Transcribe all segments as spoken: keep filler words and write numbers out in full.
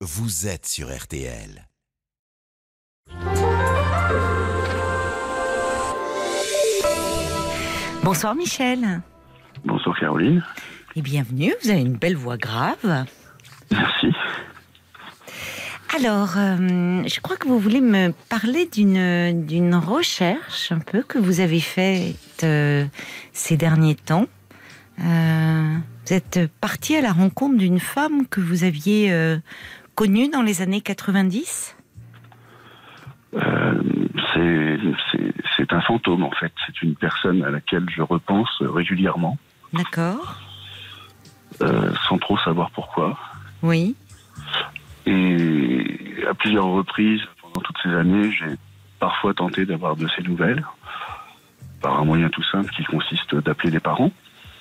vous êtes sur R T L. Bonsoir Michel. Bonsoir Caroline. Et bienvenue, vous avez une belle voix grave. Merci. Alors, euh, je crois que vous voulez me parler d'une, d'une recherche un peu que vous avez faite euh, ces derniers temps. Euh, vous êtes parti à la rencontre d'une femme que vous aviez euh, connue dans les années quatre-vingt-dix. Euh, c'est, c'est, c'est un fantôme en fait. C'est une personne à laquelle je repense régulièrement. D'accord. Euh, sans trop savoir pourquoi. Oui. Et à plusieurs reprises, pendant toutes ces années, j'ai parfois tenté d'avoir de ses nouvelles, par un moyen tout simple qui consiste d'appeler les parents.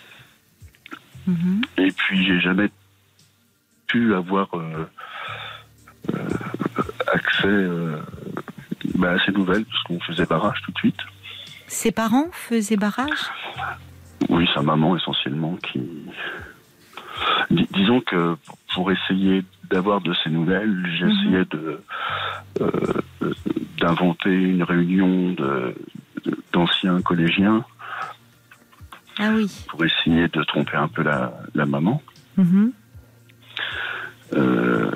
Mmh. Et puis j'ai jamais pu avoir euh, euh, accès euh, bah, à ces nouvelles, parce qu'on faisait barrage tout de suite. Ses parents faisaient barrage ? Oui, sa maman essentiellement qui... Dis- disons que pour essayer d'avoir de ces nouvelles, j'essayais mmh. de, euh, d'inventer une réunion de, de, d'anciens collégiens. Ah oui. Pour essayer de tromper un peu la, la maman. Mmh. Euh,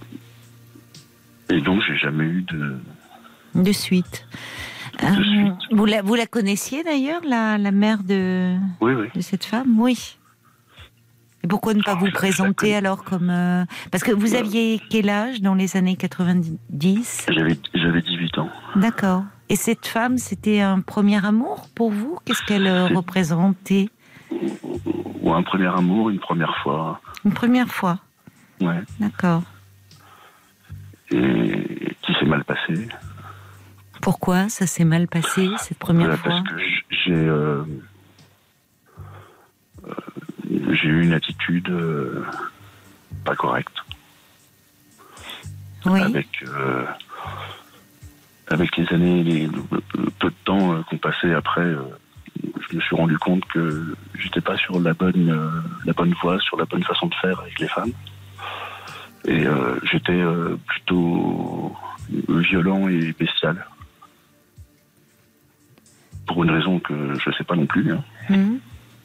et donc, j'ai jamais eu de... De suite. De euh, suite. Vous la, vous la connaissiez d'ailleurs, la, la mère de, oui, oui. de cette femme ? Oui. Et pourquoi ne pas vous présenter alors comme... Euh... Parce que vous aviez quel âge dans les années quatre-vingt-dix ? J'avais, j'avais dix-huit ans. D'accord. Et cette femme, c'était un premier amour pour vous ? Qu'est-ce qu'elle euh, représentait ? Ou un premier amour, une première fois. Une première fois ? Ouais. D'accord. Et qui s'est mal passé. Pourquoi ça s'est mal passé, cette première voilà, fois ? Parce que j'ai... Euh, euh, j'ai eu une attitude euh, pas correcte. Oui. Avec... Euh, Avec les années, les, le peu de temps euh, qu'on passait après, euh, je me suis rendu compte que j'étais pas sur la bonne, euh, la bonne voie, sur la bonne façon de faire avec les femmes. Et euh, j'étais euh, plutôt violent et bestial. Pour une raison que je sais pas non plus. Hein. Mmh.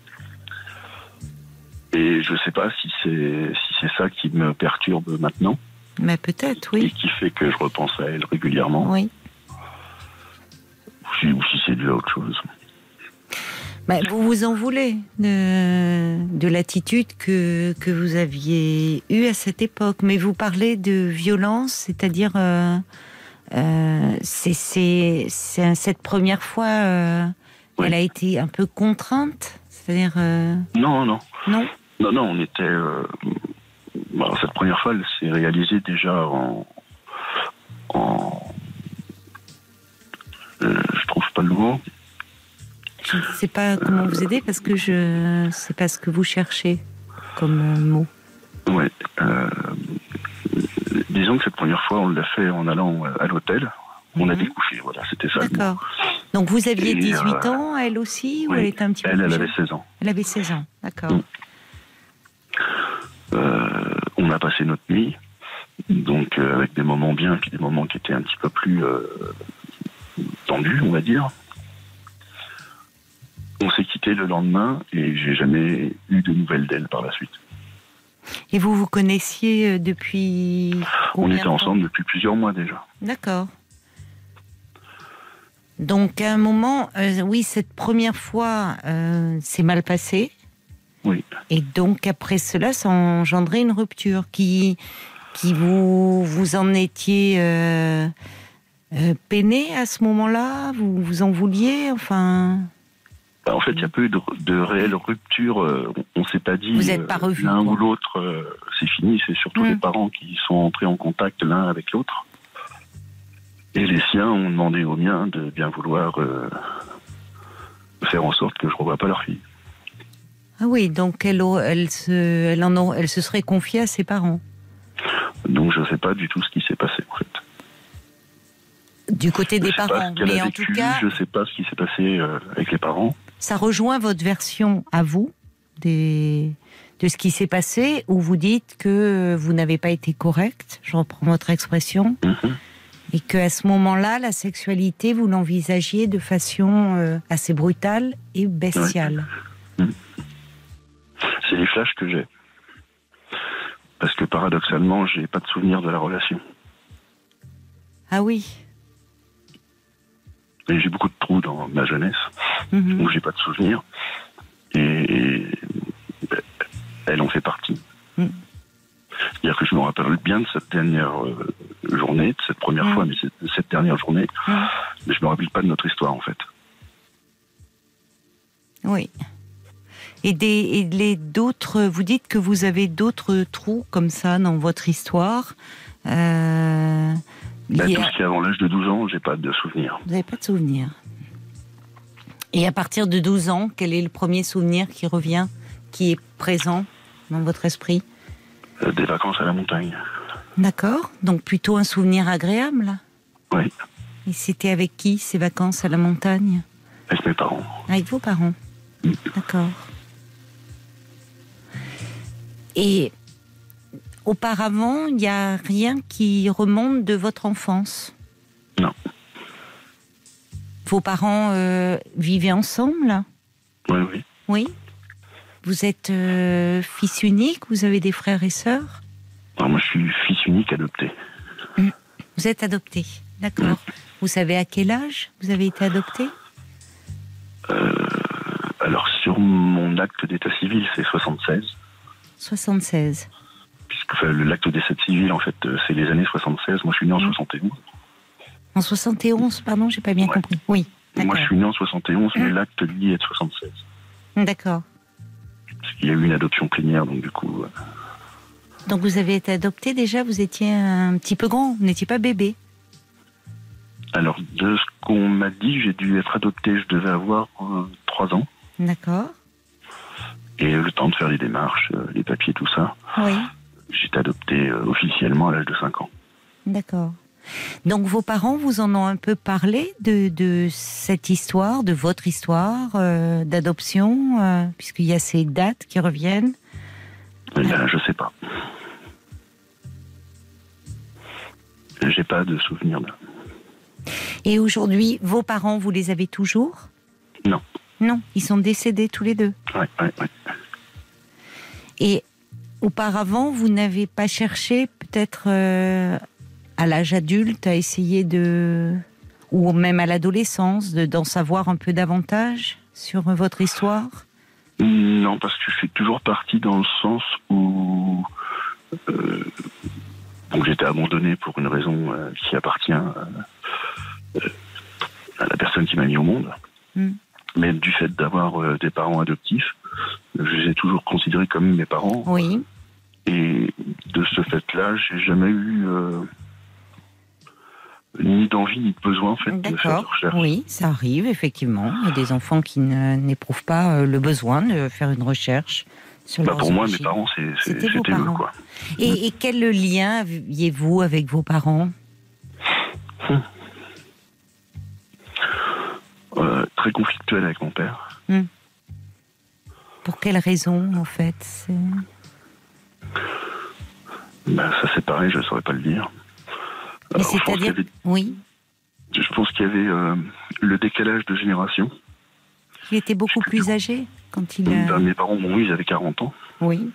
Et je sais pas si c'est, si c'est ça qui me perturbe maintenant. Mais peut-être, oui. Et qui fait que je repense à elle régulièrement. Oui. Ou si, ou si c'est dû à autre chose. Bah, vous vous en voulez de, de l'attitude que, que vous aviez eue à cette époque. Mais vous parlez de violence, c'est-à-dire... Euh, euh, c'est, c'est, c'est cette première fois, euh, oui. Elle a été un peu contrainte, c'est-à-dire... Euh... Non, non. Non Non, non, on était... Euh... Alors, cette première fois, elle s'est réalisée déjà en... en... Euh, je trouve pas le mot. Je ne sais pas comment vous aider parce que je ne sais pas ce que vous cherchez comme mot. Oui. Euh, disons que cette première fois, on l'a fait en allant à l'hôtel. On mmh. a découché, voilà, c'était ça. D'accord. Donc vous aviez dix-huit euh, ans, elle aussi, ou oui, elle était un petit elle, peu plus elle avait jeune ? seize ans. Elle avait seize ans, d'accord. Mmh. Euh, on a passé notre nuit, donc euh, avec des moments bien, puis des moments qui étaient un petit peu plus euh, tendus, on va dire. On s'est quitté le lendemain et j'ai jamais eu de nouvelles d'elle par la suite. Et vous vous connaissiez depuis combien On était ensemble depuis plusieurs mois déjà. D'accord. Donc à un moment, euh, oui, cette première fois, euh, c'est mal passé. Oui. Et donc après cela, ça a engendré une rupture qui, qui vous, vous en étiez euh, euh, peiné à ce moment-là. Vous vous en vouliez, enfin. Bah, en fait, il n'y a pas eu de, de réelle rupture. Euh, on ne s'est pas dit. Vous n'êtes pas revus, l'un quoi. ou l'autre, euh, c'est fini. C'est surtout mmh. les parents qui sont entrés en contact l'un avec l'autre. Et les siens ont demandé aux miens de bien vouloir euh, faire en sorte que je ne revoie pas leur fille. Ah oui, donc elle, elle, se, elle, en a, elle se serait confiée à ses parents. Donc je ne sais pas du tout ce qui s'est passé en fait. Du côté je des parents, mais en vécu, tout cas... Je ne sais pas ce qui s'est passé euh, avec les parents. Ça rejoint votre version à vous des, de ce qui s'est passé, où vous dites que vous n'avez pas été correct, je reprends votre expression, Mm-hmm. et qu'à ce moment-là, la sexualité, vous l'envisagiez de façon euh, assez brutale et bestiale. Ouais. Mm. C'est les flashs que j'ai. Parce que paradoxalement, j'ai pas de souvenir de la relation. Ah oui. Et j'ai beaucoup de trous dans ma jeunesse, Mhm. où j'ai pas de souvenir. Et, et elle en fait partie. Mm. C'est-à-dire que je me rappelle bien de cette dernière euh, journée, de cette première Mm. fois, mais c'est- de cette dernière journée, Mm. mais je me rappelle pas de notre histoire, en fait. Oui. Et, des, et les d'autres, vous dites que vous avez d'autres trous comme ça dans votre histoire. Euh, Bah, liés tout à- ce qui est avant l'âge de douze ans, j'ai pas de souvenir. Vous n'avez pas de souvenir. Et à partir de douze ans, quel est le premier souvenir qui revient, qui est présent dans votre esprit? Euh, des vacances à la montagne. D'accord. Donc plutôt un souvenir agréable. Oui, Et c'était avec qui ces vacances à la montagne? avec mes parents. Avec vos parents. D'accord. Et auparavant, il n'y a rien qui remonte de votre enfance? Non. Vos parents euh, vivaient ensemble? Oui, oui. Oui. Vous êtes euh, fils unique? Vous avez des frères et sœurs? Alors, moi, je suis fils unique adopté. Vous êtes adopté, d'accord. Vous savez à quel âge vous avez été adopté? Euh, alors, sur mon acte d'état civil, c'est soixante-seize. soixante-seize. Puisque enfin, le- l'acte d'état civil, en fait, euh, c'est les années soixante-seize. Moi, je suis né en soixante et onze. En soixante et onze, pardon, j'ai pas bien Ouais. compris. Oui, Moi, d'accord. je suis né en soixante et onze, mais l'acte, lui, est de soixante-seize. D'accord. Parce qu'il y a eu une adoption plénière, donc du coup... euh, Donc vous avez été adopté déjà, vous étiez un petit peu grand, vous n'étiez pas bébé. Alors, de ce qu'on m'a dit, j'ai dû être adopté, je devais avoir euh, trois ans. D'accord. Et le temps de faire les démarches, euh, les papiers, tout ça. Oui, J'étais adopté euh, officiellement à l'âge de cinq ans. d'accord. Donc vos parents vous en ont un peu parlé de, de cette histoire, de votre histoire euh, d'adoption, euh, puisqu'il y a ces dates qui reviennent. Eh ben, je sais pas. J'ai pas de souvenir de... Et aujourd'hui, vos parents, vous les avez toujours? Non. Non, ils sont décédés tous les deux. Ouais, ouais, ouais. Et auparavant, vous n'avez pas cherché, peut-être euh, à l'âge adulte, à essayer de... ou même à l'adolescence, de, d'en savoir un peu davantage sur votre histoire? Non, parce que je suis toujours parti dans le sens où... Euh, donc j'étais abandonné pour une raison euh, qui appartient à, euh, à la personne qui m'a mis au monde. Mm. Mais du fait d'avoir euh, des parents adoptifs, je les ai toujours considérés comme mes parents. Oui. Et de ce fait-là, j'ai jamais eu euh, ni d'envie ni de besoin en fait, de faire des D'accord. recherches. Oui, ça arrive, effectivement. Il y a des enfants qui ne- n'éprouvent pas euh, le besoin de faire une recherche sur Bah, leurs pour moi, mes origines. parents, c'est, c'est- C'était c'était, vos eux, parents. quoi. Et, et quel lien aviez-vous avec vos parents? Euh, très conflictuel avec mon père. Pour quelle raison, en fait? C'est- Bah, ça c'est pareil, je ne saurais pas le dire. Mais Alors, je pense qu'il y c'est-à-dire... avait, Oui, je pense qu'il y avait euh, le décalage de génération. il était beaucoup plus âgé quand il a... Bah, mes parents m'ont eu, ils avaient quarante ans. Oui,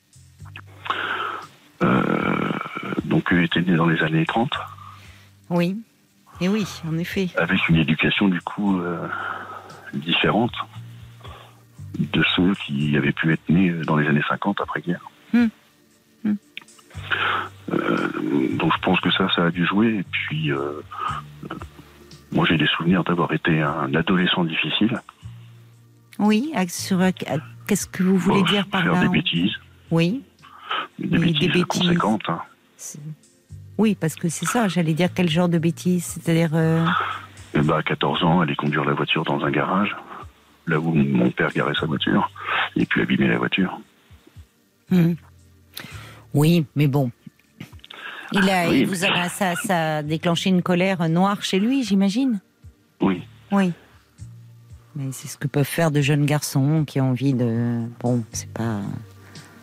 Euh, donc eux étaient nés dans les années trente, oui. Et oui, en effet. avec une éducation du coup euh, différente de ceux qui avaient pu être nés dans les années cinquante après-guerre. Hmm. Hmm. Euh, donc je pense que ça, ça a dû jouer. Et puis, euh, euh, moi j'ai des souvenirs d'avoir été un adolescent difficile. Oui, à- sur, à- qu'est-ce que vous voulez Bon, dire par faire là? des bêtises, Oui. des, Oui, bêtises, des bêtises. conséquentes. Hein. c'est- Oui, parce que c'est ça, j'allais dire quel genre de bêtises, c'est-à-dire... euh, Et bah, à quatorze ans, aller conduire la voiture dans un garage, là où mon père garait sa voiture, et puis abîmer la voiture. hmm. Oui, mais bon. Il a, Oui, il vous mais- a, ça, ça a déclenché une colère noire chez lui, j'imagine? Oui. Oui. Mais c'est ce que peuvent faire de jeunes garçons qui ont envie de... Bon, c'est pas...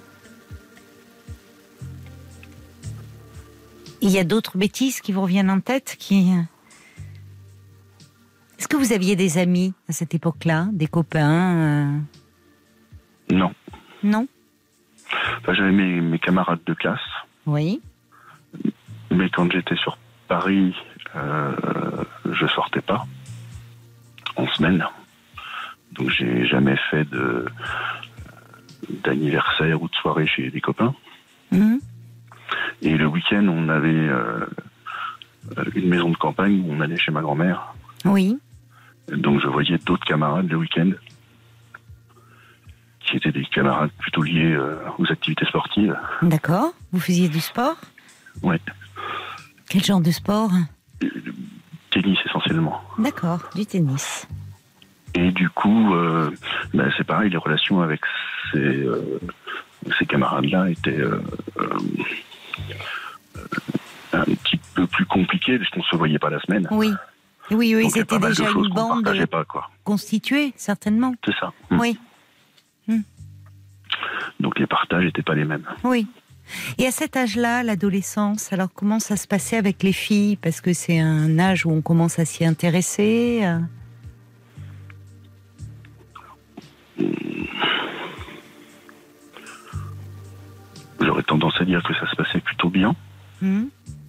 Il y a d'autres bêtises qui vous reviennent en tête qui... Est-ce que vous aviez des amis à cette époque-là, des copains euh... Non. Non. Enfin, j'avais mes, mes camarades de classe. Oui. Mais quand j'étais sur Paris, euh, je sortais pas en semaine. Donc j'ai jamais fait de d'anniversaire ou de soirée chez des copains. Mmh. Et le week-end, on avait euh, une maison de campagne où on allait chez ma grand-mère. Oui. Donc je voyais d'autres camarades le week-end, qui étaient des camarades plutôt liés euh, aux activités sportives. D'accord. Vous faisiez du sport ? Ouais. Quel genre de sport ? Tennis essentiellement. D'accord, du tennis. Et du coup, euh, bah, c'est pareil, les relations avec ces, euh, ces camarades-là étaient euh, euh, un petit peu plus compliquées puisqu'on ne se voyait pas la semaine. Oui. Oui, oui, Donc, c'était déjà une bande pas, quoi. constituée, certainement. C'est ça. Oui. Mmh. Donc les partages n'étaient pas les mêmes. Oui. Et à cet âge-là, l'adolescence, alors comment ça se passait avec les filles ? Parce que c'est un âge où on commence à s'y intéresser. J'aurais tendance à dire que ça se passait plutôt bien. Mmh.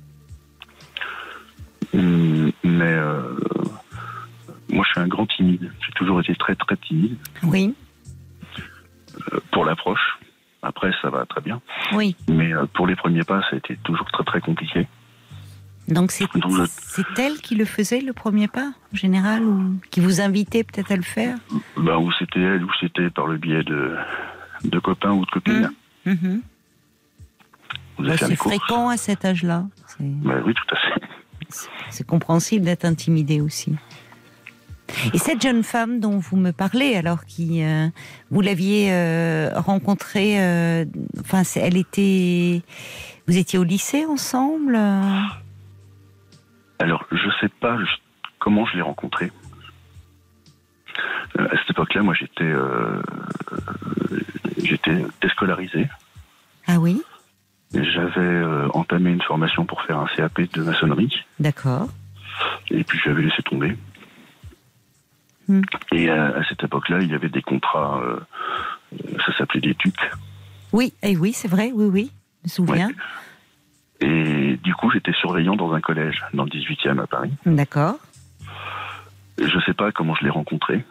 Mmh, mais euh, moi, je suis un grand timide. J'ai toujours été très, très timide. Oui. Euh, pour l'approche. Après, ça va très bien. Oui. Mais euh, pour les premiers pas, ça a été toujours très, très compliqué. Donc c'est, Donc, je... c'est elle qui le faisait, le premier pas, en général, ou qui vous invitait peut-être à le faire ? Ben, ou c'était elle, ou c'était par le biais de, de copains ou de copines. Mmh. Mmh. Vous Bah, avez c'est fréquent à cet âge-là. C'est... Ben, oui, tout à fait. C'est, c'est compréhensible d'être intimidé aussi. Et cette jeune femme dont vous me parlez, alors qui, euh, vous l'aviez euh, rencontrée, euh, enfin, elle était, vous étiez au lycée ensemble euh... Alors, je sais pas comment je l'ai rencontrée. Euh, à cette époque-là, moi, j'étais, euh, j'étais déscolarisé. Ah oui. J'avais euh, entamé une formation pour faire un C A P de maçonnerie. D'accord. Et puis, j'avais laissé tomber. Hmm. Et à, à cette époque-là, il y avait des contrats, euh, ça s'appelait des T U C. Oui, et oui, c'est vrai, oui, oui, je me souviens. Ouais. Et du coup, j'étais surveillant dans un collège, dans le dix-huitième à Paris. D'accord. Et je ne sais pas comment je l'ai rencontrée,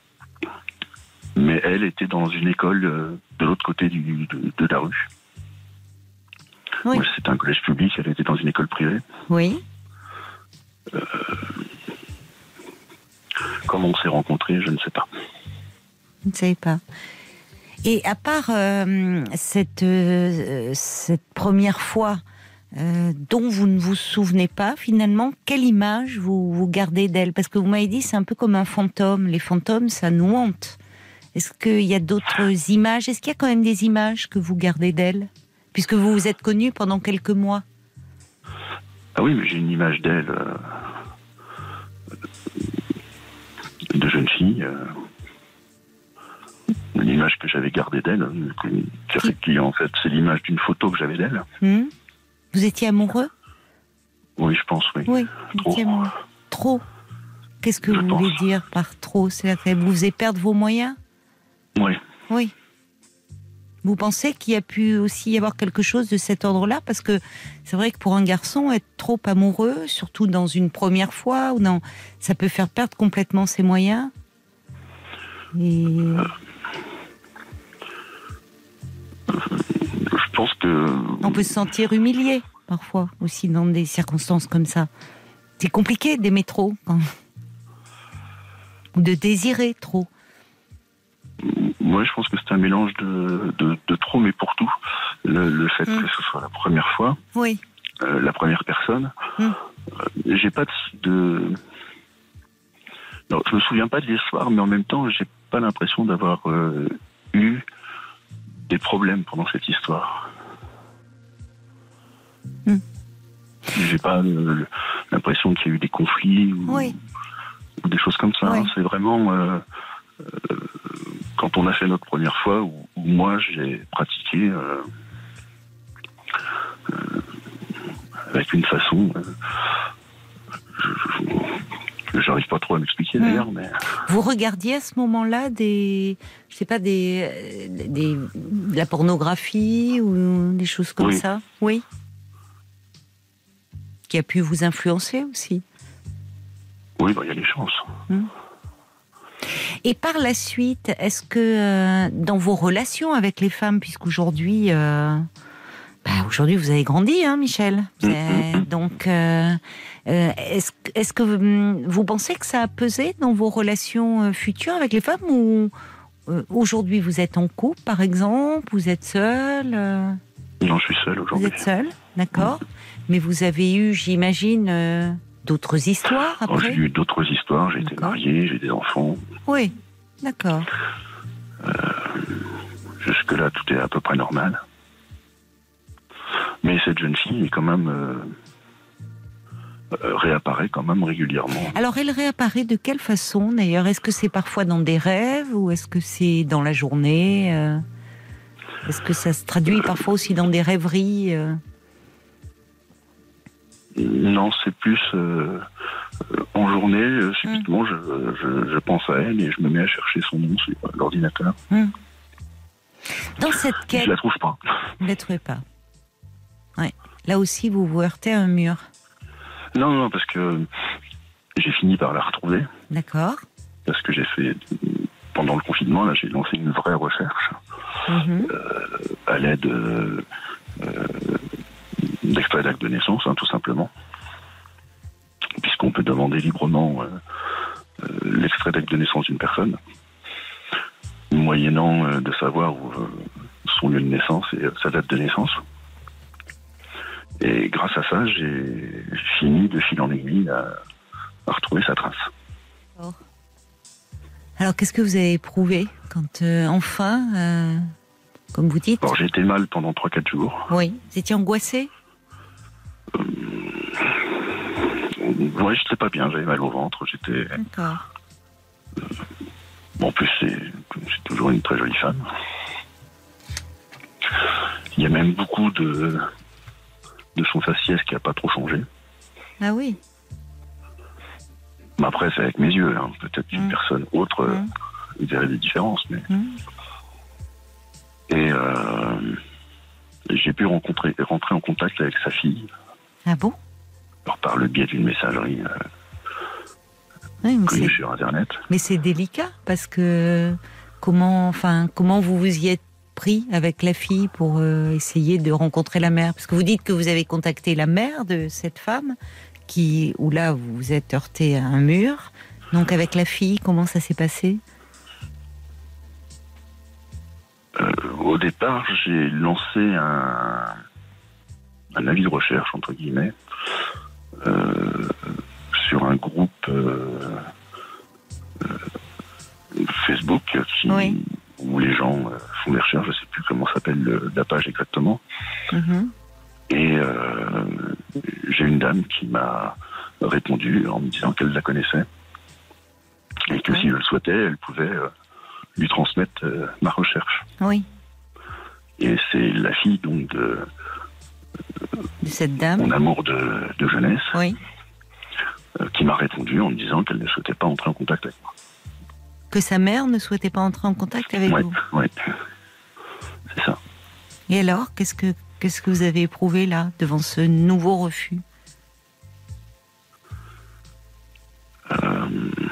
mais elle était dans une école euh, de l'autre côté du, de, de la rue. Oui. Moi, c'était un collège public, elle était dans une école privée. Oui. Euh, comment on s'est rencontrés, je ne sais pas. Vous ne savez pas. Et à part euh, cette, euh, cette première fois euh, dont vous ne vous souvenez pas, finalement, quelle image vous, vous gardez d'elle ? Parce que vous m'avez dit c'est un peu comme un fantôme. Les fantômes, ça nous hante. Est-ce qu'il y a d'autres images ? Est-ce qu'il y a quand même des images que vous gardez d'elle ? Puisque vous vous êtes connus pendant quelques mois. Ah oui, mais j'ai une image d'elle, euh, de jeune fille, euh, une image que j'avais gardée d'elle, qui, qui en fait c'est l'image d'une photo que j'avais d'elle. Mmh. Vous étiez amoureux ? Oui, je pense, oui. Oui, vous Trop. étiez amoureux. Trop. Qu'est-ce que Je vous pense. voulez dire par trop ? C'est-à-dire qu'elle vous faisait perdre vos moyens ? Oui. Oui. Vous pensez qu'il y a pu aussi y avoir quelque chose de cet ordre-là ? Parce que c'est vrai que pour un garçon, être trop amoureux, surtout dans une première fois, ou dans, ça peut faire perdre complètement ses moyens. Et... Euh, je pense que... On peut se sentir humilié, parfois, aussi, dans des circonstances comme ça. C'est compliqué d'aimer trop, quand... ou de désirer trop. Moi, je pense que c'est un mélange de, de, de trop, mais pour tout. Le, le fait mmh. que ce soit la première fois, oui. euh, la première personne. Mmh. Euh, j'ai pas de, de... Non, je me souviens pas de l'histoire, mais en même temps, j'ai pas l'impression d'avoir euh, eu des problèmes pendant cette histoire. Mmh. J'ai pas euh, l'impression qu'il y a eu des conflits ou, oui. ou des choses comme ça. Oui. Hein. C'est vraiment... Euh, Euh, quand on a fait notre première fois, où, où moi j'ai pratiqué euh, euh, avec une façon... Euh, je, j'arrive pas trop à m'expliquer mmh. d'ailleurs, mais... Vous regardiez à ce moment-là des... Je sais pas, des... des de la pornographie ou des choses comme oui. ça? Oui. Qui a pu vous influencer aussi? Oui, bah, y a des chances. Mmh. Et par la suite, est-ce que euh, dans vos relations avec les femmes, puisqu'aujourd'hui, euh, bah, aujourd'hui vous avez grandi, hein, Michel, vous avez, mmh. donc euh, euh, est-ce, est-ce que vous, vous pensez que ça a pesé dans vos relations futures avec les femmes, ou euh, aujourd'hui vous êtes en couple, par exemple, vous êtes seul euh... Non, je suis seul aujourd'hui. Vous êtes seul, d'accord. Mmh. Mais vous avez eu, j'imagine, euh, d'autres histoires après? Oh, j'ai eu d'autres histoires, j'ai d'accord. été marié, j'ai des enfants. Oui, d'accord. Euh, jusque-là, tout est à peu près normal. Mais cette jeune fille est quand même... Euh, euh, réapparaît quand même régulièrement. Alors, elle réapparaît de quelle façon, d'ailleurs? Est-ce que c'est parfois dans des rêves, ou est-ce que c'est dans la journée euh, Est-ce que ça se traduit euh, parfois aussi dans des rêveries euh Non, c'est plus... Euh, en journée, euh, subitement, mmh. je, je, je pense à elle et je me mets à chercher son nom sur l'ordinateur. Mmh. Dans cette quête... Je la trouve pas. Vous la trouvez pas? Ouais. Là aussi, vous vous heurtez à un mur. Non, non, parce que j'ai fini par la retrouver. D'accord. Parce que j'ai fait... Pendant le confinement, là, j'ai lancé une vraie recherche. Mmh. Euh, à l'aide euh, euh, d'extraits d'actes de naissance, hein, tout simplement. Puisqu'on peut demander librement euh, euh, l'extrait d'acte de naissance d'une personne, moyennant euh, de savoir où, euh, son lieu de naissance et euh, sa date de naissance. Et grâce à ça, j'ai fini de fil en aiguille à, à retrouver sa trace. Oh. Alors, qu'est-ce que vous avez éprouvé quand, euh, enfin, euh, comme vous dites... Alors, j'ai été mal pendant trois quatre jours. Oui. Vous étiez angoissé? euh, Oui, j'étais pas bien, j'avais mal au ventre, j'étais... D'accord. Euh, bon, en plus, c'est, c'est toujours une très jolie femme. Il y a même beaucoup de, de son faciès qui n'a pas trop changé. Ah oui. Mais après, c'est avec mes yeux, hein. Peut-être qu'une mmh. personne autre mmh. euh, verrait des différences, mais... Mmh. Et euh, j'ai pu rencontrer, rentrer en contact avec sa fille. Ah bon? Alors, par le biais d'une messagerie euh, oui, connue sur Internet. Mais c'est délicat, parce que comment, enfin, comment vous vous y êtes pris avec la fille pour euh, essayer de rencontrer la mère? Parce que vous dites que vous avez contacté la mère de cette femme, qui, où là vous vous êtes heurté à un mur. Donc avec la fille, comment ça s'est passé? euh, Au départ, j'ai lancé un, un avis de recherche, entre guillemets, Euh, sur un groupe euh, euh, Facebook qui, oui. où les gens euh, font des recherches, je ne sais plus comment s'appelle le, la page exactement. Mm-hmm. Et euh, j'ai une dame qui m'a répondu en me disant qu'elle la connaissait et que oui. si je le souhaitais, elle pouvait euh, lui transmettre euh, ma recherche. Oui. Et c'est la fille donc de de cette dame, mon amour de, de jeunesse, oui. euh, qui m'a répondu en me disant qu'elle ne souhaitait pas entrer en contact avec moi. Que sa mère ne souhaitait pas entrer en contact avec ouais, vous? Oui, c'est ça. Et alors, qu'est-ce que, qu'est-ce que vous avez éprouvé là, devant ce nouveau refus? euh...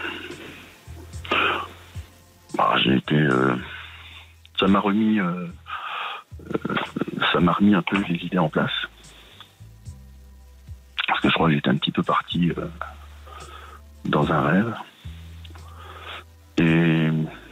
bah, J'ai été... Euh... Ça m'a remis... Euh... Euh... Ça m'a remis un peu les idées en place. Parce que je crois que j'étais un petit peu parti euh, dans un rêve. Et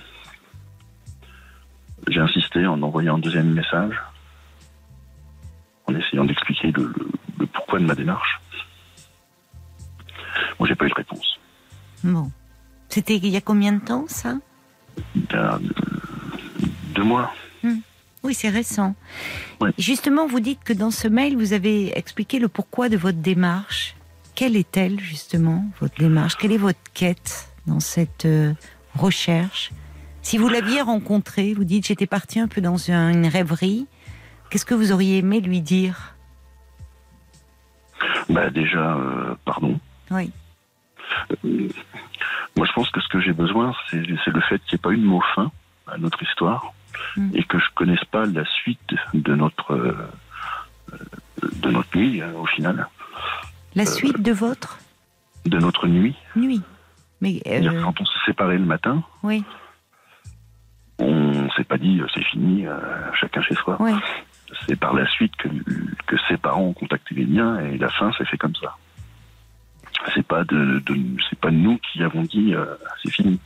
j'ai insisté en envoyant un deuxième message, en essayant d'expliquer le, le, le pourquoi de ma démarche. Bon, j'ai pas eu de réponse. Bon. C'était il y a combien de temps, ça? Ben, deux mois. Hum. Oui, c'est récent. Oui. Justement, vous dites que dans ce mail, vous avez expliqué le pourquoi de votre démarche. Quelle est-elle, justement, votre démarche? Quelle est votre quête dans cette euh, recherche? Si vous l'aviez rencontré, vous dites, j'étais partie un peu dans un, une rêverie, qu'est-ce que vous auriez aimé lui dire? Bah déjà, euh, pardon. Oui. Euh, moi, je pense que ce que j'ai besoin, c'est, c'est le fait qu'il n'y ait pas eu de mot fin à notre histoire mm. et que je connaisse pas la suite de notre euh, de notre nuit euh, au final. La euh, suite de votre de notre nuit. Nuit. Mais euh... quand on s'est séparés le matin. Oui. On s'est pas dit euh, c'est fini, euh, chacun chez soi. Oui. C'est par la suite que, que ses parents ont contacté les miens et la fin s'est fait comme ça. C'est pas de, de c'est pas nous qui avons dit euh, c'est fini.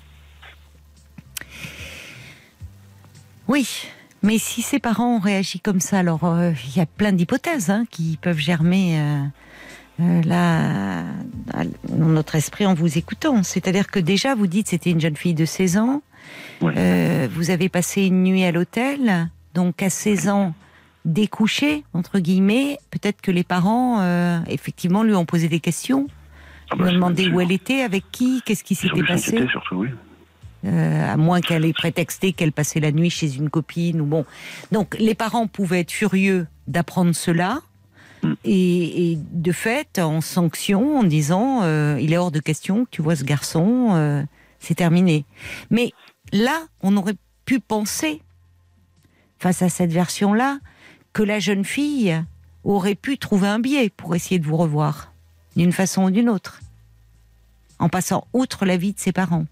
Oui, mais si ses parents ont réagi comme ça, alors il euh, y a plein d'hypothèses hein, qui peuvent germer euh, euh, là dans notre esprit en vous écoutant. C'est-à-dire que déjà vous dites c'était une jeune fille de seize ans. Oui. Euh, vous avez passé une nuit à l'hôtel, donc à seize ans. Découché, entre guillemets, peut-être que les parents, euh, effectivement, lui ont posé des questions, ah bah, lui ont demandé où elle était, avec qui, qu'est-ce qui s'était passé. Surtout, oui. Euh, à moins qu'elle ait prétexté qu'elle passait la nuit chez une copine ou bon. Donc, les parents pouvaient être furieux d'apprendre cela mm. et, et de fait, en sanction, en disant euh, il est hors de question que tu vois ce garçon, euh, c'est terminé. Mais là, on aurait pu penser, face à cette version-là, que la jeune fille aurait pu trouver un biais pour essayer de vous revoir, d'une façon ou d'une autre, en passant outre la vie de ses parents.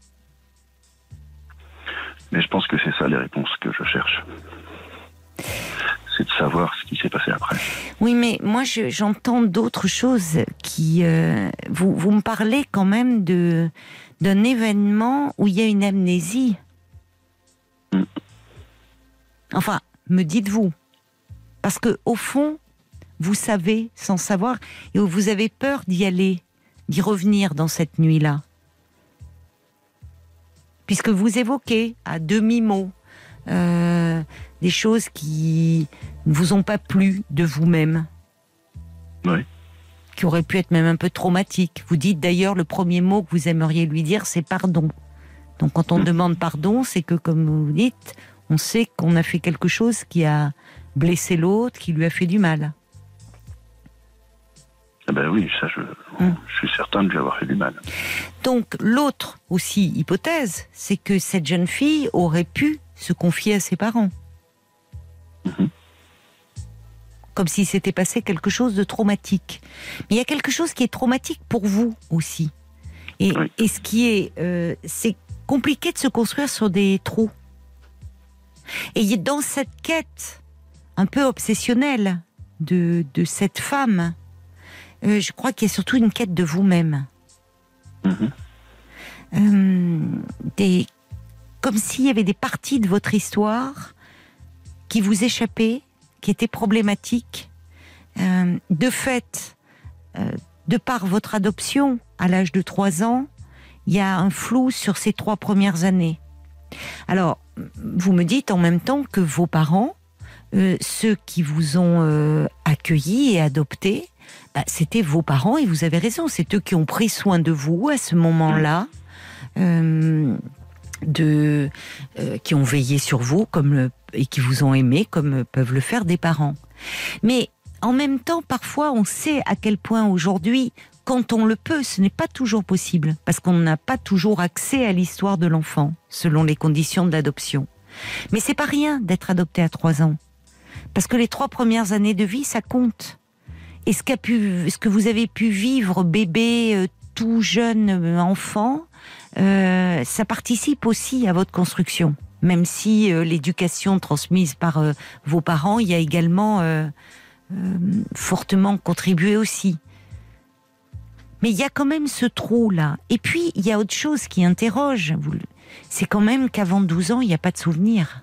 Mais je pense que c'est ça les réponses que je cherche. C'est de savoir ce qui s'est passé après. Oui, mais moi je, j'entends d'autres choses qui... Euh, vous, vous me parlez quand même de, d'un événement où il y a une amnésie. Mm. Enfin, me dites-vous. Parce que au fond, vous savez sans savoir, et vous avez peur d'y aller, d'y revenir dans cette nuit-là. Puisque vous évoquez à demi-mot euh, des choses qui ne vous ont pas plu de vous-même. Oui. Qui auraient pu être même un peu traumatiques. Vous dites d'ailleurs, le premier mot que vous aimeriez lui dire, c'est pardon. Donc quand on mmh. demande pardon, c'est que, comme vous dites, on sait qu'on a fait quelque chose qui a blessé l'autre, qui lui a fait du mal. Ah ben oui, ça je, hum. je suis certain de lui avoir fait du mal. Donc l'autre aussi hypothèse, c'est que cette jeune fille aurait pu se confier à ses parents. Mm-hmm. Comme s'il s'était passé quelque chose de traumatique. Mais il y a quelque chose qui est traumatique pour vous aussi. Et, oui. et ce qui est... Euh, c'est compliqué de se construire sur des trous. Et dans cette quête un peu obsessionnelle de, de cette femme, euh, je crois qu'il y a surtout une quête de vous-même. Mm-hmm. Euh, des, comme s'il y avait des parties de votre histoire qui vous échappaient, qui étaient problématiques. Euh, de fait, euh, de par votre adoption à l'âge de trois ans, il y a un flou sur ces trois premières années. Alors, vous me dites en même temps que vos parents, euh, ceux qui vous ont euh, accueillis et adoptés, bah, c'était vos parents et vous avez raison, c'est eux qui ont pris soin de vous à ce moment-là, euh, de, euh, qui ont veillé sur vous comme le, et qui vous ont aimé comme peuvent le faire des parents. Mais en même temps, parfois, on sait à quel point aujourd'hui, quand on le peut, ce n'est pas toujours possible, parce qu'on n'a pas toujours accès à l'histoire de l'enfant, selon les conditions de l'adoption. Mais c'est pas rien d'être adopté à trois ans, parce que les trois premières années de vie, ça compte. Et ce, qu'a pu, ce que vous avez pu vivre, bébé, euh, tout jeune euh, enfant, euh, ça participe aussi à votre construction. Même si euh, l'éducation transmise par euh, vos parents y a également euh, euh, fortement contribué aussi. Mais il y a quand même ce trou-là. Et puis, il y a autre chose qui interroge. C'est quand même qu'avant douze ans, il n'y a pas de souvenir.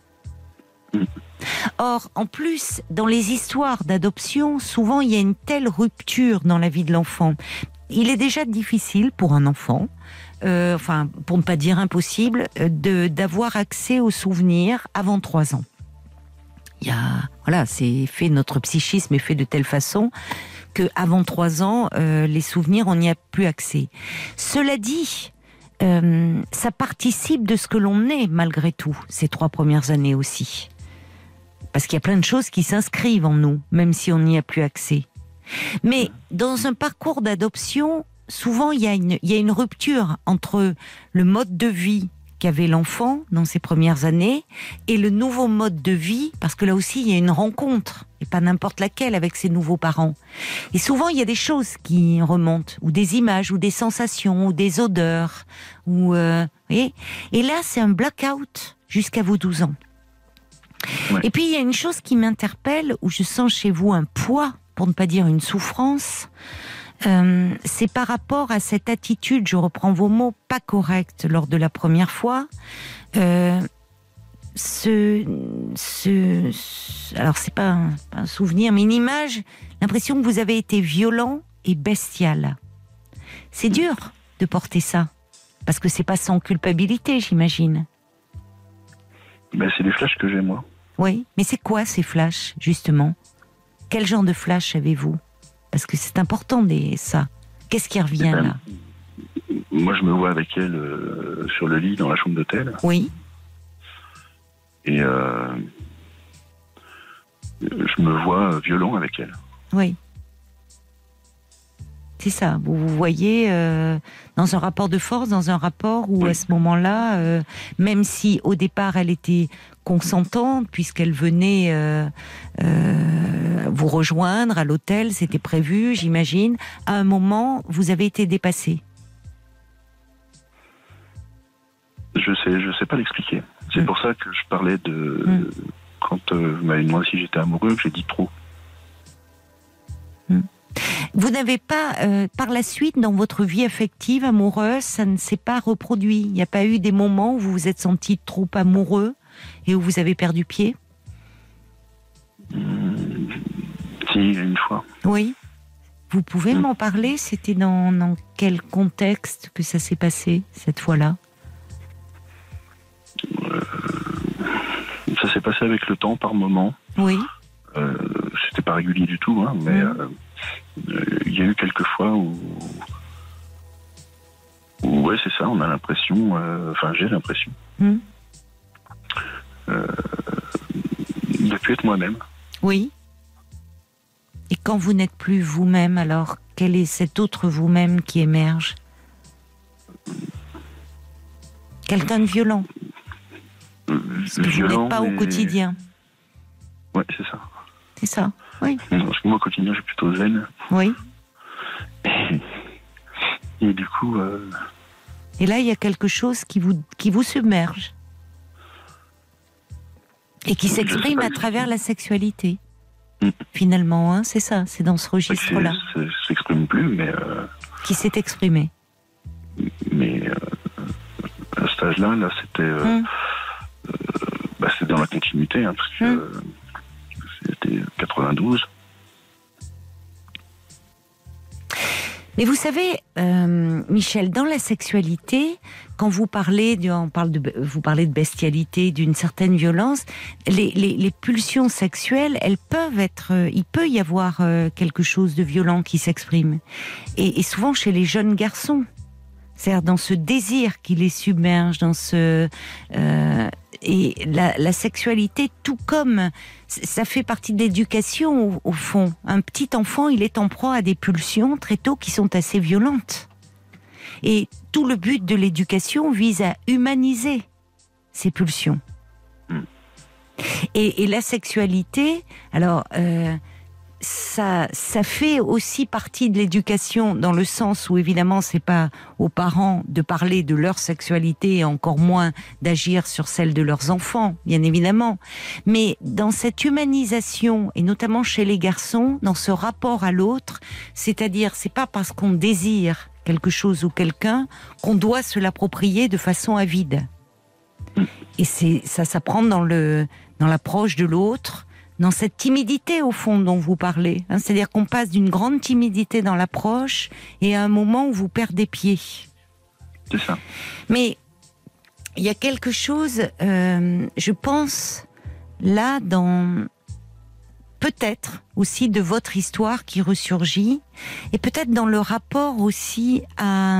Or, en plus, dans les histoires d'adoption, souvent, il y a une telle rupture dans la vie de l'enfant. Il est déjà difficile pour un enfant, euh, enfin, pour ne pas dire impossible, de, d'avoir accès aux souvenirs avant trois ans. Il y a, voilà, c'est fait, notre psychisme est fait de telle façon que avant trois ans, euh, les souvenirs, on n'y a plus accès. Cela dit, euh, ça participe de ce que l'on est, malgré tout, ces trois premières années aussi. Parce qu'il y a plein de choses qui s'inscrivent en nous, même si on n'y a plus accès. Mais dans un parcours d'adoption, souvent il y a une, il y a une rupture entre le mode de vie qu'avait l'enfant dans ses premières années et le nouveau mode de vie, parce que là aussi il y a une rencontre, et pas n'importe laquelle, avec ses nouveaux parents. Et souvent il y a des choses qui remontent, ou des images, ou des sensations, ou des odeurs, ou euh, vous voyez. Et là c'est un blackout jusqu'à vos douze ans. Ouais. Et puis il y a une chose qui m'interpelle, où je sens chez vous un poids, pour ne pas dire une souffrance. Euh, c'est par rapport à cette attitude, je reprends vos mots, pas correcte lors de la première fois. Euh, ce, ce, ce, alors c'est pas un, pas un souvenir, mais une image, l'impression que vous avez été violent et bestial. C'est dur de porter ça, parce que c'est pas sans culpabilité, j'imagine. Ben, c'est des flashs que j'ai, moi. Oui, mais c'est quoi ces flashs, justement ? Quel genre de flash avez-vous ? Parce que c'est important, des, ça. Qu'est-ce qui revient, ben, là ? Moi, je me vois avec elle euh, sur le lit dans la chambre d'hôtel. Oui. Et euh, je me vois violent avec elle. Oui. C'est ça. Vous vous voyez euh, dans un rapport de force, dans un rapport où, oui. à ce moment-là, euh, même si au départ elle était consentante, puisqu'elle venait euh, euh, vous rejoindre à l'hôtel, c'était prévu, j'imagine, à un moment, vous avez été dépassé. Je sais, je sais pas l'expliquer. C'est mmh. pour ça que je parlais de... Mmh. Quand euh, vous m'avez demandé si j'étais amoureux, j'ai dit trop. Mmh. Vous n'avez pas, euh, par la suite, dans votre vie affective, amoureuse, ça ne s'est pas reproduit. Il n'y a pas eu des moments où vous vous êtes senti trop amoureux et où vous avez perdu pied ? mmh, Si, une fois. Oui. Vous pouvez mmh. m'en parler ? C'était dans, dans quel contexte que ça s'est passé, cette fois-là ? euh, Ça s'est passé avec le temps, par moment. Oui. Euh, c'était pas régulier du tout, hein, mais... Mmh. Euh, il euh, y a eu quelques fois où, où ouais, c'est ça, on a l'impression, euh, enfin j'ai l'impression mmh. euh, de plus être moi-même. Oui. Et quand vous n'êtes plus vous-même, alors quel est cet autre vous-même qui émerge ? Quelqu'un de violent. euh, Parce que violent, vous n'êtes pas mais... au quotidien. Ouais, c'est ça. C'est ça, oui. Parce que moi, au quotidien, je suis plutôt zen. Oui. Et, et du coup... Euh... Et là, il y a quelque chose qui vous, qui vous submerge. Et qui s'exprime à travers la sexualité. Mmh. Finalement, hein, c'est ça, c'est dans ce registre-là. Ça ne s'exprime plus, mais... Euh... Qui s'est exprimé. Mais euh, à cet âge-là, là, c'était... Euh, mmh. euh, bah, c'était dans la continuité, hein, parce que... Mmh. Euh, C'était quatre-vingt-douze. Mais vous savez, euh, Michel, dans la sexualité, quand vous parlez, de, on parle de, vous parlez de bestialité, d'une certaine violence, les, les, les pulsions sexuelles, elles peuvent être, il peut y avoir quelque chose de violent qui s'exprime. Et, et souvent chez les jeunes garçons, c'est-à-dire dans ce désir qui les submerge, dans ce... Euh, et la, la sexualité, tout comme ça fait partie de l'éducation au, au fond. Un petit enfant, il est en proie à des pulsions très tôt qui sont assez violentes. Et tout le but de l'éducation vise à humaniser ces pulsions. Mmh. Et, et la sexualité, alors... Euh, Ça, ça fait aussi partie de l'éducation dans le sens où évidemment c'est pas aux parents de parler de leur sexualité et encore moins d'agir sur celle de leurs enfants, bien évidemment. Mais dans cette humanisation et notamment chez les garçons, dans ce rapport à l'autre, c'est-à-dire c'est pas parce qu'on désire quelque chose ou quelqu'un qu'on doit se l'approprier de façon avide. Et c'est ça s'apprend dans le dans l'approche de l'autre. Dans cette timidité, au fond, dont vous parlez. Hein, c'est-à-dire qu'on passe d'une grande timidité dans l'approche et à un moment où vous perdez pied. C'est ça. Mais il y a quelque chose, euh, je pense, là, dans... peut-être aussi de votre histoire qui ressurgit, et peut-être dans le rapport aussi à...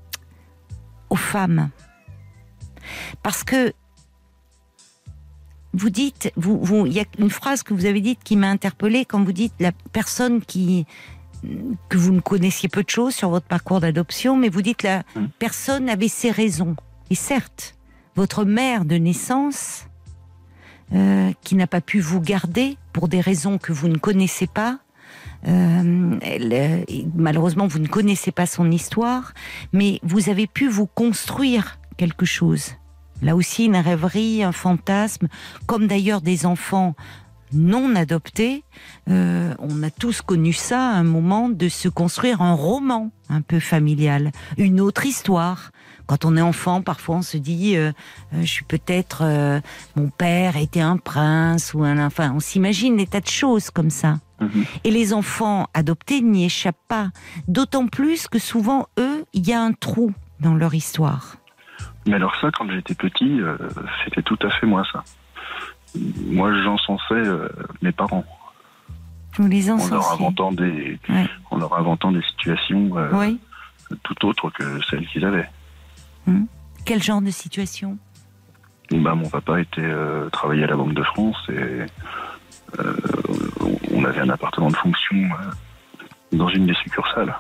aux femmes. Parce que vous dites, vous, vous, il y a une phrase que vous avez dite qui m'a interpellée quand vous dites la personne qui, que vous ne connaissiez peu de choses sur votre parcours d'adoption, mais vous dites la mmh. personne avait ses raisons. Et certes, votre mère de naissance, euh, qui n'a pas pu vous garder pour des raisons que vous ne connaissez pas, euh, elle, malheureusement vous ne connaissez pas son histoire, mais vous avez pu vous construire quelque chose. Là aussi, une rêverie, un fantasme, comme d'ailleurs des enfants non adoptés. Euh, on a tous connu ça, à un moment, de se construire un roman un peu familial, une autre histoire. Quand on est enfant, parfois on se dit euh, euh, je suis peut-être euh, mon père était un prince ou un enfin, on s'imagine des tas de choses comme ça. Mmh. Et les enfants adoptés n'y échappent pas. D'autant plus que souvent eux, il y a un trou dans leur histoire. Mais alors ça, quand j'étais petit, euh, c'était tout à fait moi ça. Moi, j'encensais euh, mes parents. Vous les encensez. En leur inventant des, ouais. en leur inventant des situations euh, oui. tout autres que celles qu'ils avaient. Hum. Quel genre de situation ? Bah, mon papa était euh, travaillait à la Banque de France et euh, on avait un appartement de fonction euh, dans une des succursales.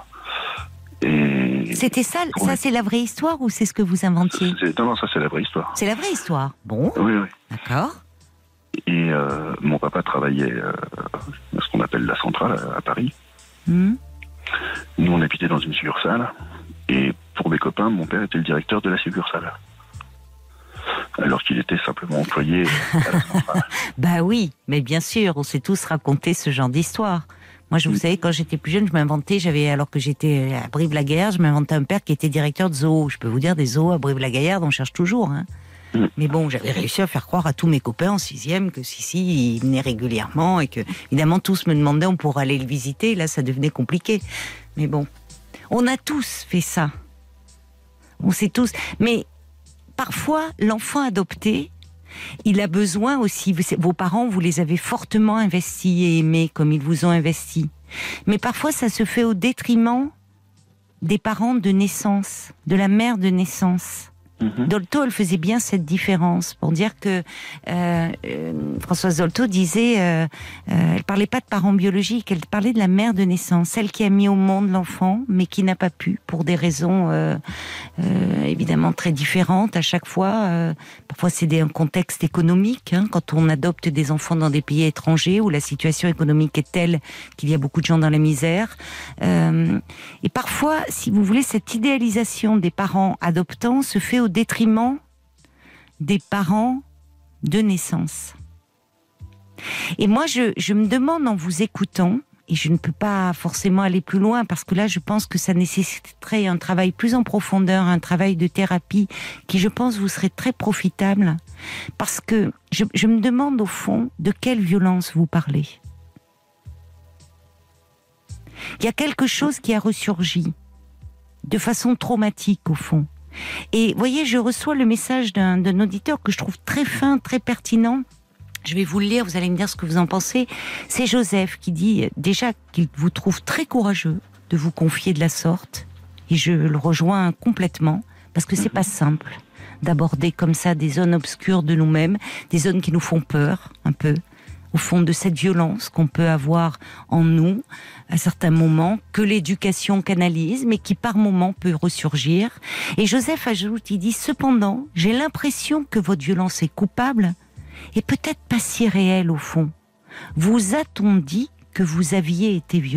Et c'était ça, ça les... c'est la vraie histoire ou c'est ce que vous inventiez ? c'est, Non, non, ça c'est la vraie histoire. C'est la vraie histoire. Bon. Oui, oui. D'accord. Et euh, mon papa travaillait euh, à ce qu'on appelle la centrale à, à Paris. Mmh. Nous, on habitait dans une succursale. Et pour mes copains, mon père était le directeur de la succursale. Alors qu'il était simplement employé à la centrale. Bah oui, mais bien sûr, on s'est tous raconté ce genre d'histoire. Moi, je vous mmh. savez, quand j'étais plus jeune, je m'inventais, j'avais, alors que j'étais à Brive-la-Gaillarde, je m'inventais un père qui était directeur de zoo. Je peux vous dire, des zoos à Brive-la-Gaillarde, on cherche toujours, hein. Mais bon, j'avais réussi à faire croire à tous mes copains en sixième que si, si, il venait régulièrement et que, évidemment, tous me demandaient on pourrait aller le visiter. Là, ça devenait compliqué. Mais bon, on a tous fait ça. On sait tous. Mais parfois, l'enfant adopté, il a besoin aussi, vos parents, vous les avez fortement investis et aimés comme ils vous ont investis. Mais parfois, ça se fait au détriment des parents de naissance, de la mère de naissance. Mmh. Dolto, elle faisait bien cette différence pour dire que euh, euh, Françoise Dolto disait, euh, euh, elle parlait pas de parents biologiques, elle parlait de la mère de naissance, celle qui a mis au monde l'enfant, mais qui n'a pas pu pour des raisons euh, euh, évidemment très différentes à chaque fois. Euh, parfois, c'est des, un contexte économique, hein, quand on adopte des enfants dans des pays étrangers où la situation économique est telle qu'il y a beaucoup de gens dans la misère. Euh, et parfois, si vous voulez, cette idéalisation des parents adoptants se fait au détriment des parents de naissance. Et moi, je, je me demande en vous écoutant, et je ne peux pas forcément aller plus loin, parce que là, je pense que ça nécessiterait un travail plus en profondeur, un travail de thérapie, qui, je pense, vous serait très profitable, parce que je, je me demande, au fond, de quelle violence vous parlez. Il y a quelque chose qui a ressurgi, de façon traumatique, au fond. Et voyez, je reçois le message d'un, d'un auditeur que je trouve très fin, très pertinent. Je vais vous le lire, vous allez me dire ce que vous en pensez. C'est Joseph qui dit déjà qu'il vous trouve très courageux de vous confier de la sorte. Et je le rejoins complètement, parce que c'est pas simple d'aborder comme ça des zones obscures de nous-mêmes, des zones qui nous font peur, un peu, au fond de cette violence qu'on peut avoir en nous, à certains moments, que l'éducation canalise, mais qui par moments peut ressurgir. Et Joseph ajoute, il dit, cependant, j'ai l'impression que votre violence est coupable, et peut-être pas si réelle au fond. Vous a-t-on dit que vous aviez été violent ?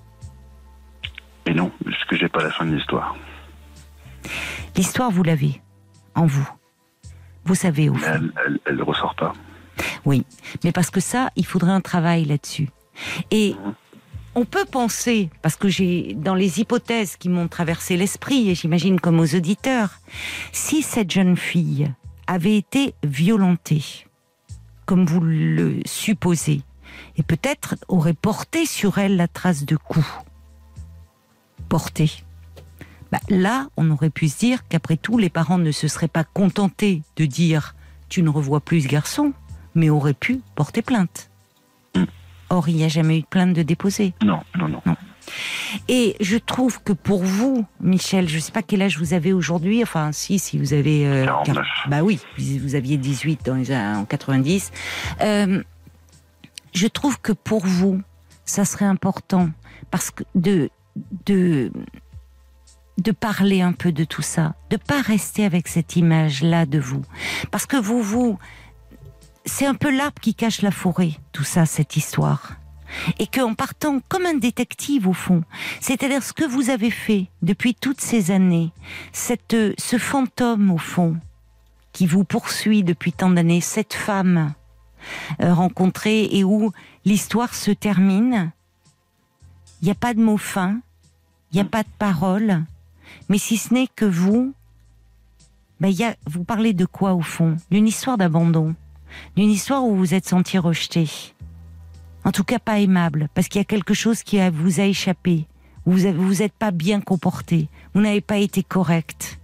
Et non, parce que j'ai pas la fin de l'histoire. L'histoire, vous l'avez, en vous. Vous savez au fond. Elle, elle, elle ne ressort pas. Oui, mais parce que ça, il faudrait un travail là-dessus. Et mmh. on peut penser, parce que j'ai, dans les hypothèses qui m'ont traversé l'esprit, et j'imagine comme aux auditeurs, si cette jeune fille avait été violentée, comme vous le supposez, et peut-être aurait porté sur elle la trace de coups, porté, bah là, on aurait pu se dire qu'après tout, les parents ne se seraient pas contentés de dire « tu ne revois plus ce garçon », mais auraient pu porter plainte. Mm. Or, il n'y a jamais eu de plainte de déposer. Non, non, non. non. Et je trouve que pour vous, Michel, je ne sais pas quel âge vous avez aujourd'hui, enfin si, si vous avez... Euh, quarante-neuf. Bah oui, vous aviez dix-huit dans les, en quatre-vingt-dix. Euh, je trouve que pour vous, ça serait important parce que de, de, de parler un peu de tout ça, de pas rester avec cette image-là de vous. Parce que vous, vous, c'est un peu l'arbre qui cache la forêt, tout ça, cette histoire. Et qu'en partant comme un détective au fond, c'est-à-dire ce que vous avez fait depuis toutes ces années, cette, ce fantôme au fond qui vous poursuit depuis tant d'années, cette femme euh, rencontrée et où l'histoire se termine, il n'y a pas de mots fins, il n'y a pas de paroles, mais si ce n'est que vous, ben y a, vous parlez de quoi au fond ? D'une histoire d'abandon, d'une histoire où vous vous êtes senti rejeté. En tout cas, pas aimable, parce qu'il y a quelque chose qui a, vous a échappé. Vous vous n'êtes pas bien comporté. Vous n'avez pas été correct.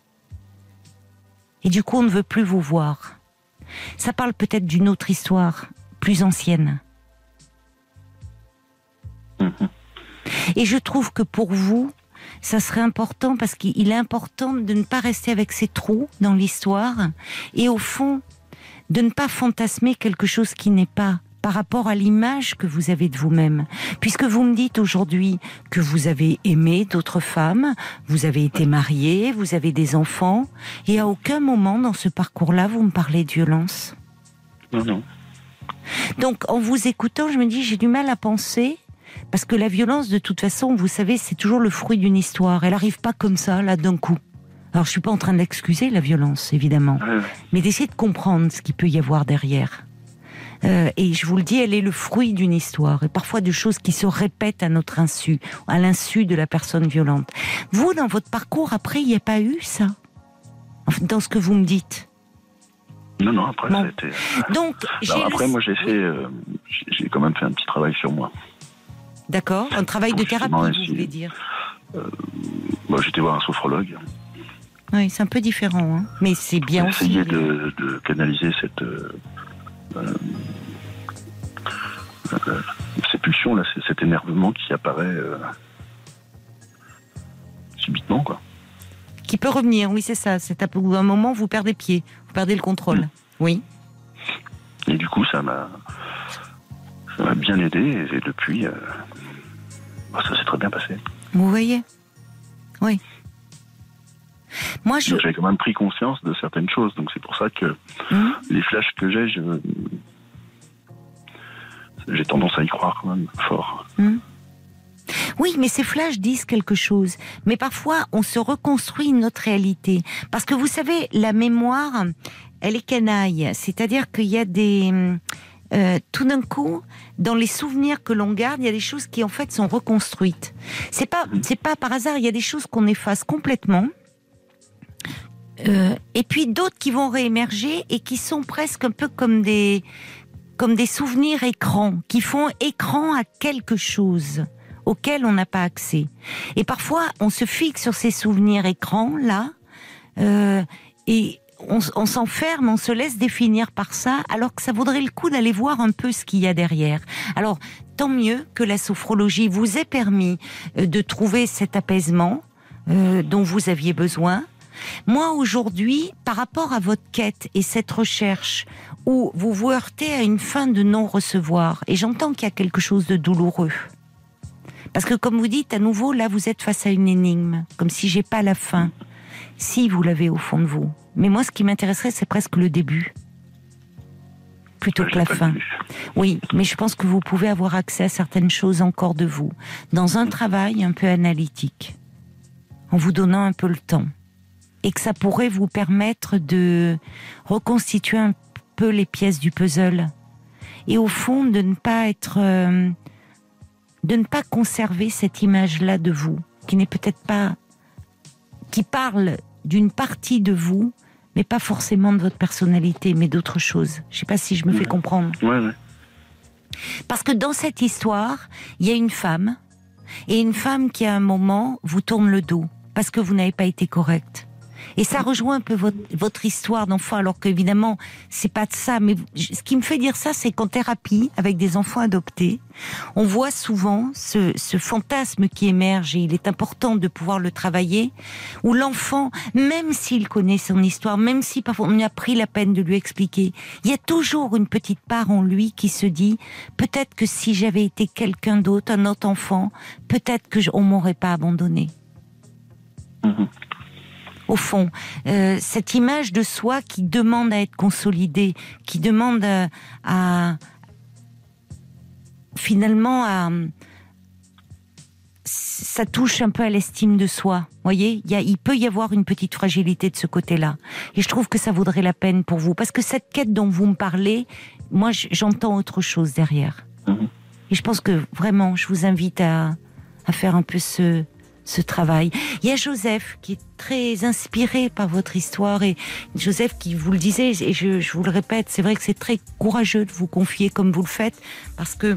Et du coup, on ne veut plus vous voir. Ça parle peut-être d'une autre histoire, plus ancienne. Mm-hmm. Et je trouve que pour vous, ça serait important, parce qu'il est important de ne pas rester avec ces trous dans l'histoire, et au fond, de ne pas fantasmer quelque chose qui n'est pas, par rapport à l'image que vous avez de vous-même. Puisque vous me dites aujourd'hui que vous avez aimé d'autres femmes, vous avez été marié, vous avez des enfants, et à aucun moment dans ce parcours-là, vous me parlez de violence. Non, non. Donc, en vous écoutant, je me dis, j'ai du mal à penser, parce que la violence, de toute façon, vous savez, c'est toujours le fruit d'une histoire. Elle n'arrive pas comme ça, là, d'un coup. Alors, je suis pas en train de l'excuser, la violence, évidemment, Ouais. mais d'essayer de comprendre ce qu'il peut y avoir derrière. Euh, et je vous le dis, elle est le fruit d'une histoire, et parfois de choses qui se répètent à notre insu, à l'insu de la personne violente. Vous, dans votre parcours, après, il n'y a pas eu ça, enfin, dans ce que vous me dites. Non, non, après, Bon. ça a été... Donc, j'ai Alors, après, le... moi, j'ai fait... euh, j'ai j'ai quand même fait un petit travail sur moi. D'accord, un travail de thérapie, Justement, vous essayer- voulez dire. Moi, j'étais voir un sophrologue. Oui, c'est un peu différent, hein. Mais c'est bien aussi. Essayer de, de canaliser cette... Euh, euh, euh, ces pulsions, là, c'est- cet énervement qui apparaît euh, subitement, quoi. Qui peut revenir, oui, c'est ça. C'est à un moment, vous perdez pied, vous perdez le contrôle. Mmh. Oui. Et du coup, ça m'a, ça m'a bien aidé. Et depuis, euh, bah, ça s'est très bien passé. Vous voyez ? Oui. Moi, je... Donc, j'ai quand même pris conscience de certaines choses. Donc c'est pour ça que Mmh. les flashs que j'ai, je, j'ai tendance à y croire quand même fort. Mmh. Oui, mais ces flashs disent quelque chose. Mais parfois, on se reconstruit notre réalité. Parce que vous savez, la mémoire, elle est canaille. C'est-à-dire qu'il y a des... Euh, tout d'un coup, dans les souvenirs que l'on garde, il y a des choses qui, en fait, sont reconstruites. C'est pas, c'est pas par hasard, il y a des choses qu'on efface complètement. Euh, et puis d'autres qui vont réémerger et qui sont presque un peu comme des, comme des souvenirs écrans, qui font écran à quelque chose auquel on n'a pas accès. Et parfois, on se fixe sur ces souvenirs écrans, là, euh, et on, on s'enferme, on se laisse définir par ça, alors que ça vaudrait le coup d'aller voir un peu ce qu'il y a derrière. Alors, tant mieux que la sophrologie vous ait permis euh, de trouver cet apaisement euh, dont vous aviez besoin. Moi, aujourd'hui, par rapport à votre quête et cette recherche où vous vous heurtez à une fin de non-recevoir, et j'entends qu'il y a quelque chose de douloureux, parce que comme vous dites, à nouveau, là, vous êtes face à une énigme, comme si j'ai pas la fin. Si, vous l'avez au fond de vous. Mais moi, ce qui m'intéresserait, c'est presque le début, plutôt que la fin. Oui, mais je pense que vous pouvez avoir accès à certaines choses encore de vous, dans un travail un peu analytique, en vous donnant un peu le temps. Et que ça pourrait vous permettre de reconstituer un peu les pièces du puzzle. Et au fond, de ne pas être... Euh, de ne pas conserver cette image-là de vous, qui n'est peut-être pas... qui parle d'une partie de vous, mais pas forcément de votre personnalité, mais d'autre chose. Je ne sais pas si je me fais comprendre. Ouais, ouais. Parce que dans cette histoire, il y a une femme, et une femme qui à un moment vous tourne le dos, parce que vous n'avez pas été correct. Et ça rejoint un peu votre, votre histoire d'enfant, alors qu'évidemment, c'est pas de ça. Mais ce qui me fait dire ça, c'est qu'en thérapie, avec des enfants adoptés, on voit souvent ce, ce fantasme qui émerge, et il est important de pouvoir le travailler, où l'enfant, même s'il connaît son histoire, même si parfois on a pris la peine de lui expliquer, il y a toujours une petite part en lui qui se dit, peut-être que si j'avais été quelqu'un d'autre, un autre enfant, peut-être que je, on m'aurait pas abandonné. Mmh. Au fond, euh, cette image de soi qui demande à être consolidée, qui demande à, à finalement à, ça touche un peu à l'estime de soi. Vous voyez, il, y a, il peut y avoir une petite fragilité de ce côté-là. Et je trouve que ça vaudrait la peine pour vous, parce que cette quête dont vous me parlez, moi, j'entends autre chose derrière. Mmh. Et je pense que vraiment, je vous invite à, à faire un peu ce ce travail. Il y a Joseph qui est très inspiré par votre histoire, et Joseph qui vous le disait, et je, je vous le répète, c'est vrai que c'est très courageux de vous confier comme vous le faites, parce que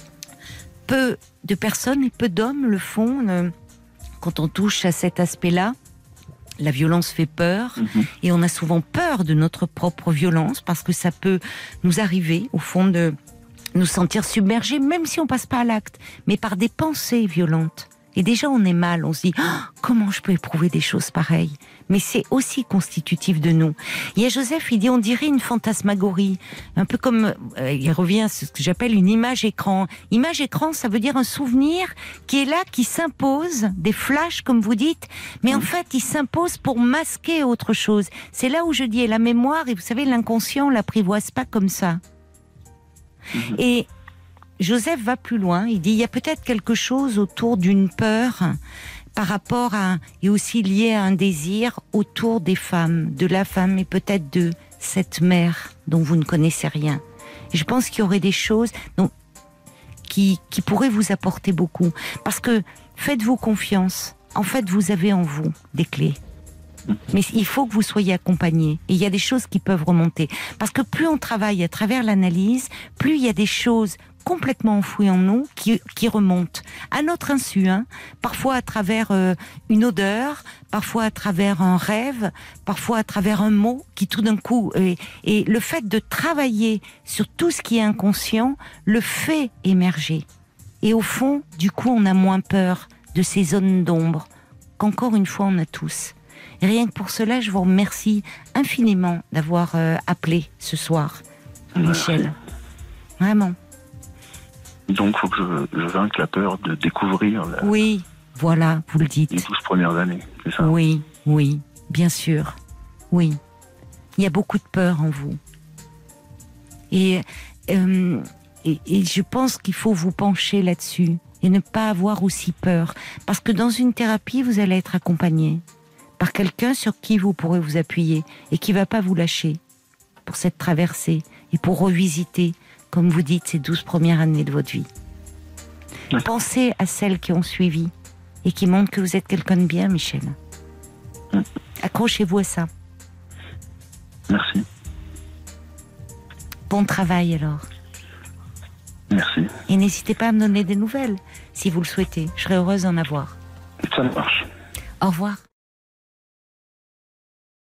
peu de personnes et peu d'hommes le font. Euh, quand on touche à cet aspect-là, la violence fait peur, mmh. et on a souvent peur de notre propre violence, parce que ça peut nous arriver, au fond, de nous sentir submergés, même si on passe pas à l'acte, mais par des pensées violentes. Et déjà, on est mal, on se dit oh, « Comment je peux éprouver des choses pareilles ?» Mais c'est aussi constitutif de nous. Il y a Joseph, il dit « On dirait une fantasmagorie. » Un peu comme, euh, il revient à ce que j'appelle une image-écran. Image-écran, ça veut dire un souvenir qui est là, qui s'impose, des flashs, comme vous dites, mais en fait, il s'impose pour masquer autre chose. C'est là où je dis « Et la mémoire, et vous savez, l'inconscient, on l'apprivoise pas comme ça. Mmh. » Et Joseph va plus loin, il dit il y a peut-être quelque chose autour d'une peur par rapport à, et aussi lié à un désir autour des femmes, de la femme et peut-être de cette mère dont vous ne connaissez rien. Et je pense qu'il y aurait des choses donc, qui, qui pourraient vous apporter beaucoup. Parce que faites-vous confiance, en fait vous avez en vous des clés. Mais il faut que vous soyez accompagné. Et il y a des choses qui peuvent remonter. Parce que plus on travaille à travers l'analyse, plus il y a des choses complètement enfouies en nous qui, qui remontent à notre insu, hein, parfois à travers euh, une odeur, parfois à travers un rêve, parfois à travers un mot qui tout d'un coup... Et, et le fait de travailler sur tout ce qui est inconscient le fait émerger. Et au fond, du coup, on a moins peur de ces zones d'ombre qu'encore une fois, on a tous. Et rien que pour cela, je vous remercie infiniment d'avoir euh, appelé ce soir, Michel. Merci. Vraiment. Donc, il faut que je, je vainque la peur de découvrir la... Oui, voilà, vous le dites. Les douze premières années, c'est ça? Oui, oui, bien sûr. Oui. Il y a beaucoup de peur en vous. Et, euh, et, et je pense qu'il faut vous pencher là-dessus et ne pas avoir aussi peur. Parce que dans une thérapie, vous allez être accompagné par quelqu'un sur qui vous pourrez vous appuyer et qui ne va pas vous lâcher pour cette traversée et pour revisiter, comme vous dites, ces douze premières années de votre vie. Oui. Pensez à celles qui ont suivi et qui montrent que vous êtes quelqu'un de bien, Michel. Oui. Accrochez-vous à ça. Merci. Bon travail alors. Merci. Et n'hésitez pas à me donner des nouvelles, si vous le souhaitez. Je serai heureuse d'en avoir. Ça marche. Au revoir.